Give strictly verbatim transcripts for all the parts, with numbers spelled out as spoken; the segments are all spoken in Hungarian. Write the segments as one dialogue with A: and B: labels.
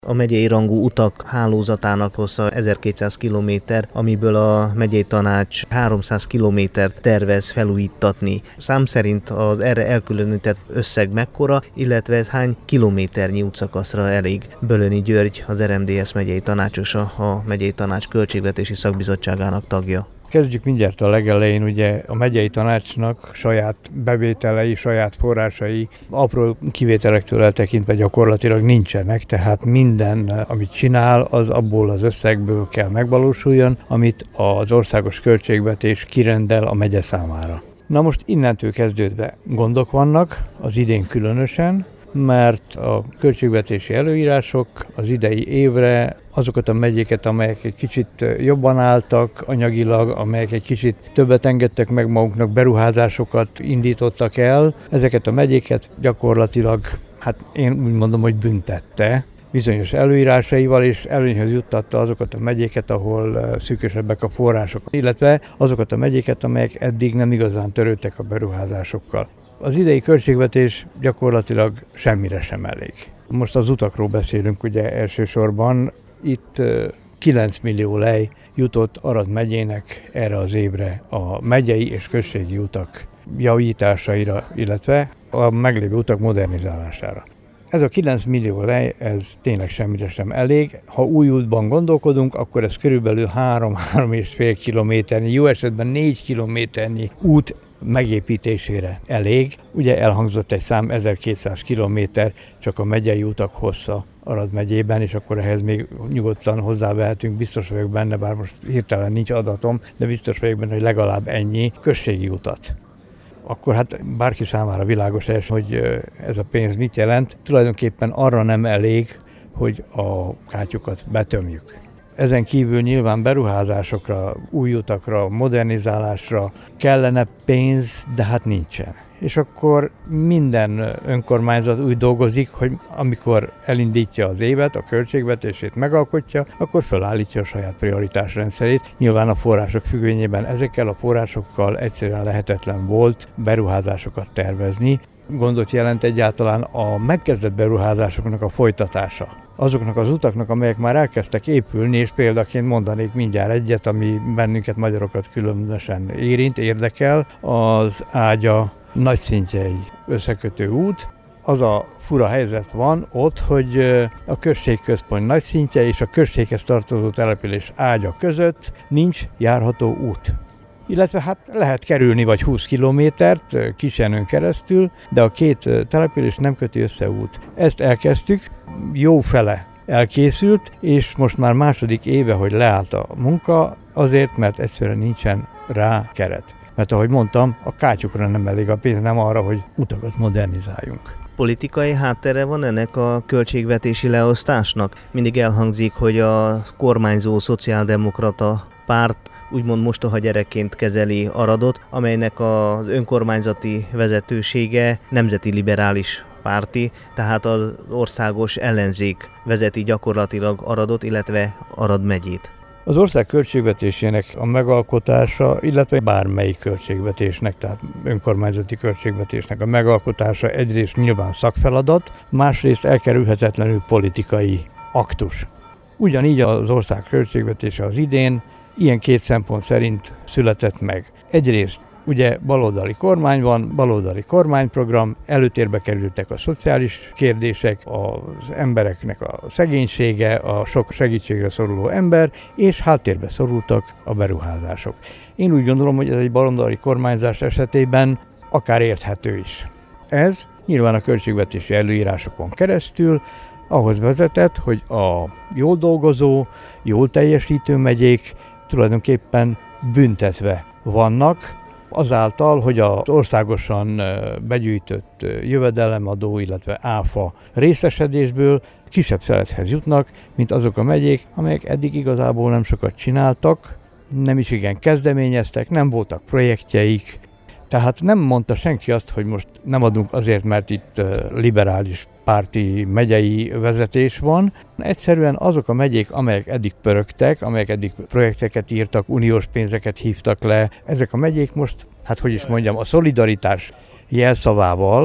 A: A megyei rangú utak hálózatának hossza ezerkétszáz kilométer, amiből a megyei tanács háromszáz kilométert tervez felújítatni. Szám szerint az erre elkülönített összeg mekkora, illetve ez hány kilométernyi útszakaszra elég? Bölöni György, az er em dé es megyei tanácsosa, a megyei tanács költségvetési szakbizottságának tagja.
B: Kezdjük mindjárt a legelején, ugye a megyei tanácsnak saját bevételei, saját forrásai, apró kivételektől eltekintve gyakorlatilag nincsenek, tehát minden, amit csinál, az abból az összegből kell megvalósuljon, amit az országos költségvetés kirendel a megye számára. Na most innentől kezdődve gondok vannak, az idén különösen, mert a költségvetési előírások az idei évre azokat a megyéket, amelyek egy kicsit jobban álltak anyagilag, amelyek egy kicsit többet engedtek meg maguknak, beruházásokat indítottak el, ezeket a megyéket gyakorlatilag, hát én úgy mondom, hogy büntette bizonyos előírásaival, és előnyhöz juttatta azokat a megyéket, ahol szűkösebbek a források, illetve azokat a megyéket, amelyek eddig nem igazán törődtek a beruházásokkal. Az idei költségvetés gyakorlatilag semmire sem elég. Most az utakról beszélünk ugye elsősorban. Itt kilenc millió lej jutott Arad megyének erre az évre a megyei és községi utak javításaira, illetve a meglévő utak modernizálására. Ez a kilenc millió lej, ez tényleg semmire sem elég. Ha új útban gondolkodunk, akkor ez körülbelül három-három és fél kilométernyi, jó esetben négy kilométernyi út megépítésére elég. Ugye elhangzott egy szám, ezerkétszáz kilométer csak a megyei utak hossza Arad megyében, és akkor ehhez még nyugodtan hozzávehetünk, biztos vagyok benne, bár most hirtelen nincs adatom, de biztos vagyok benne, hogy legalább ennyi községi utat. Akkor hát bárki számára világos ez, hogy ez a pénz mit jelent. Tulajdonképpen arra nem elég, hogy a kátyukat betömjük. Ezen kívül nyilván beruházásokra, új utakra, modernizálásra kellene pénz, de hát nincsen. És akkor minden önkormányzat úgy dolgozik, hogy amikor elindítja az évet, a költségvetését megalkotja, akkor felállítja a saját prioritásrendszerét. Nyilván a források függvényében ezekkel a forrásokkal egyszerűen lehetetlen volt beruházásokat tervezni. Gondot jelent egyáltalán a megkezdett beruházásoknak a folytatása. Azoknak az utaknak, amelyek már elkezdtek épülni, és példaként mondanék mindjárt egyet, ami bennünket, magyarokat különösen érint, érdekel, az Ágya Nagyszintjei összekötő út. Az a fura helyzet van ott, hogy a községközpont Nagyszintje és a községhez tartozó település Ágya között nincs járható út. Illetve hát lehet kerülni vagy húsz kilométert Kisjenőn keresztül, de a két település nem köti össze út. Ezt elkezdtük, jó fele elkészült, és most már második éve, hogy leállt a munka, azért, mert egyszerűen nincsen rá keret. Mert ahogy mondtam, a kátyukra nem elég a pénz, nem arra, hogy utakat modernizáljunk.
A: Politikai háttere van ennek a költségvetési leosztásnak? Mindig elhangzik, hogy a kormányzó szociáldemokrata párt úgymond mostoha gyerekként kezeli Aradot, amelynek az önkormányzati vezetősége nemzeti liberális párti, tehát az országos ellenzék vezeti gyakorlatilag Aradot, illetve Arad megyét.
B: Az ország költségvetésének a megalkotása, illetve bármelyik költségvetésnek, tehát önkormányzati költségvetésnek a megalkotása egyrészt nyilván szakfeladat, másrészt elkerülhetetlenül politikai aktus. Ugyanígy az ország költségvetése az idén ilyen két szempont szerint született meg. Egyrészt ugye baloldali kormány van, baloldali kormányprogram, előtérbe kerültek a szociális kérdések, az embereknek a szegénysége, a sok segítségre szoruló ember, és háttérbe szorultak a beruházások. Én úgy gondolom, hogy ez egy baloldali kormányzás esetében akár érthető is. Ez nyilván a költségvetési előírásokon keresztül ahhoz vezetett, hogy a jól dolgozó, jól teljesítő megyék tulajdonképpen büntetve vannak, azáltal, hogy az országosan begyűjtött jövedelemadó, illetve áfa részesedésből kisebb szelethez jutnak, mint azok a megyék, amelyek eddig igazából nem sokat csináltak, nem is igen kezdeményeztek, nem voltak projektjeik. Tehát nem mondta senki azt, hogy most nem adunk azért, mert itt liberális párti megyei vezetés van. Egyszerűen azok a megyék, amelyek eddig pörögtek, amelyek eddig projekteket írtak, uniós pénzeket hívtak le, ezek a megyék most, hát hogy is mondjam, a szolidaritás jelszavával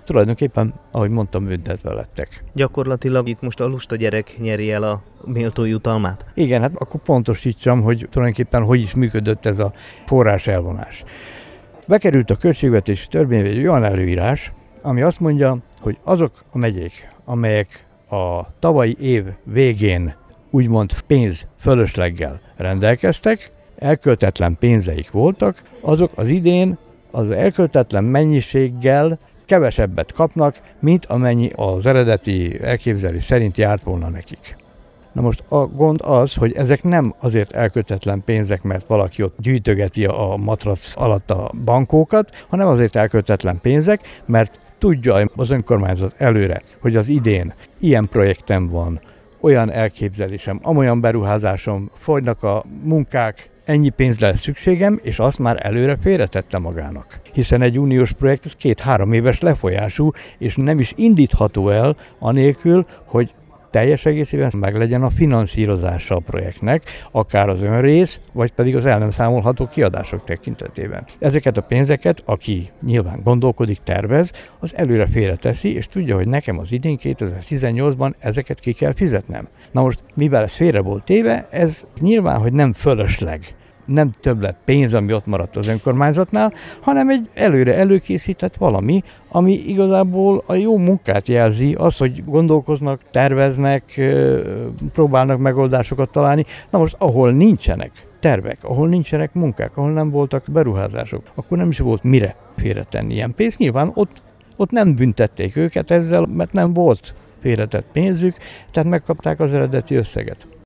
B: tulajdonképpen, ahogy mondtam, büntetve lettek.
A: Gyakorlatilag itt most a lusta gyerek nyeri el a méltó jutalmát?
B: Igen, hát akkor pontosítsam, hogy tulajdonképpen hogy is működött ez a forrás elvonás. Bekerült a költségvetési törvénybe egy olyan előírás, ami azt mondja, hogy azok a megyék, amelyek a tavalyi év végén úgymond pénz fölösleggel rendelkeztek, elköltetlen pénzeik voltak, azok az idén az elköltetlen mennyiséggel kevesebbet kapnak, mint amennyi az eredeti elképzelés szerint járt volna nekik. Na most a gond az, hogy ezek nem azért elköltetlen pénzek, mert valaki ott gyűjtögeti a matrac alatt a bankókat, hanem azért elköltetlen pénzek, mert tudja az önkormányzat előre, hogy az idén ilyen projektem van, olyan elképzelésem, amolyan beruházásom, folynak a munkák, ennyi pénzre lesz szükségem, és azt már előre félretette magának. Hiszen egy uniós projekt az két-három éves lefolyású, és nem is indítható el anélkül, hogy teljes egészében meglegyen a finanszírozása a projektnek, akár az önrész, vagy pedig az el nem számolható kiadások tekintetében. Ezeket a pénzeket, aki nyilván gondolkodik, tervez, az előre félreteszi, és tudja, hogy nekem az idén kétezer-tizennyolcban ezeket ki kell fizetnem. Na most, mivel ez félre volt téve, ez nyilván, hogy nem fölösleg, nem többlet pénz, ami ott maradt az önkormányzatnál, hanem egy előre előkészített valami, ami igazából a jó munkát jelzi, az, hogy gondolkoznak, terveznek, próbálnak megoldásokat találni. Na most, ahol nincsenek tervek, ahol nincsenek munkák, ahol nem voltak beruházások, akkor nem is volt mire félretenni ilyen pénzt. Nyilván ott, ott nem büntették őket ezzel, mert nem volt félretett pénzük, tehát megkapták az eredeti összeget.